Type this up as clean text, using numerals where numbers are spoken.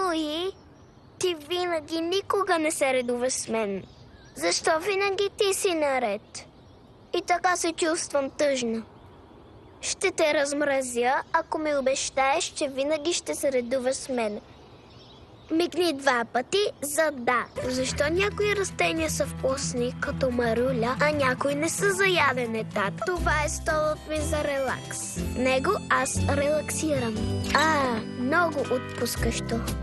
Луи, ти винаги никога не се редуваш с мен. Защо винаги ти си наред? И така се чувствам тъжна. Ще те размразя, ако ми обещаеш, че винаги ще се редуваш с мен. Мигни 2 пъти за да. Защо някои растения са вкусни, като маруля, а някои не са за ядене, тат? Това е столът ми за релакс. В него аз релаксирам. Много отпускащо.